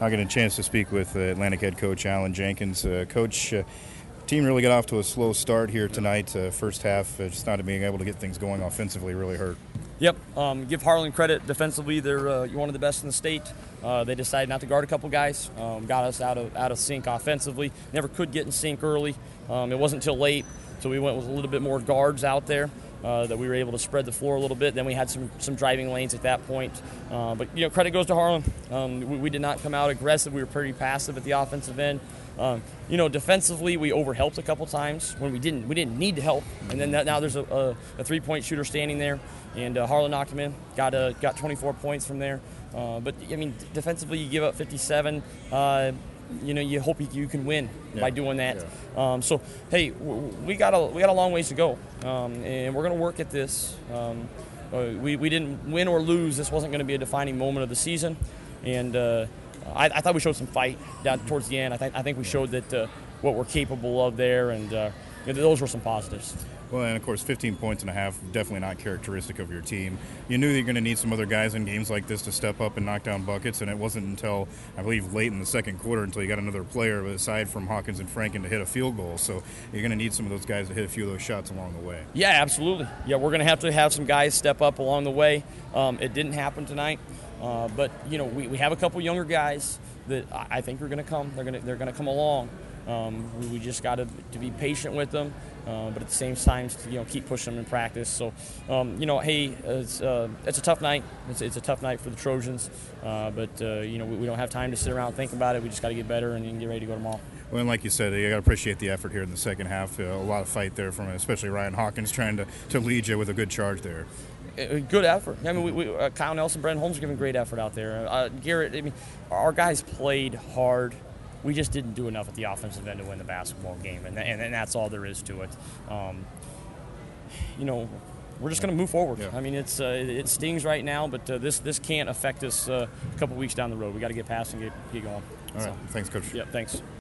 I got a chance to speak with Atlantic head coach Alan Jenkins. Coach, team really got off to a slow start here tonight. First half, just not being able to get things going offensively really hurt. Yep. Give Harlan credit defensively. They're one of the best in the state. They decided not to guard a couple guys. Got us out of sync offensively. Never could get in sync early. It wasn't until late, so we went with a little bit more guards out there. That we were able to spread the floor a little bit. Then we had some driving lanes at that point. But credit goes to Harlan. We did not come out aggressive. We were pretty passive at the offensive end. Defensively, we overhelped a couple times when we didn't need to help. And then now there's a three-point shooter standing there, and Harlan knocked him in. Got 24 points from there. But defensively, you give up 57. You hope you can win by doing that. Yeah. So hey, we got a long ways to go, and we're going to work at this. We didn't win or lose. This wasn't going to be a defining moment of the season, and I thought we showed some fight down towards the end. I think we showed that what we're capable of there, and those were some positives. Well, and of course, 15 points and a half, definitely not characteristic of your team. You knew you're going to need some other guys in games like this to step up and knock down buckets, and it wasn't until, I believe, late in the second quarter until you got another player, aside from Hawkins and Franken, to hit a field goal. So you're going to need some of those guys to hit a few of those shots along the way. Yeah, absolutely. Yeah, we're going to have some guys step up along the way. It didn't happen tonight, but we have a couple younger guys that I think are going to come. They're going to come along. We just got to be patient with them, but at the same time, keep pushing them in practice. So, hey, it's a tough night. It's a tough night for the Trojans, but we don't have time to sit around and think about it. We just got to get better and get ready to go tomorrow. Well, and like you said, you got to appreciate the effort here in the second half. A lot of fight there from especially Ryan Hawkins trying to lead you with a good charge there. Good effort. Kyle Nelson, Brent Holmes are giving great effort out there. Garrett, our guys played hard. We just didn't do enough at the offensive end to win the basketball game, and that's all there is to it. We're just going to move forward. Yeah. It stings right now, but this can't affect us a couple weeks down the road. We got to get past and get going. All right. Thanks, Coach. Yeah, thanks.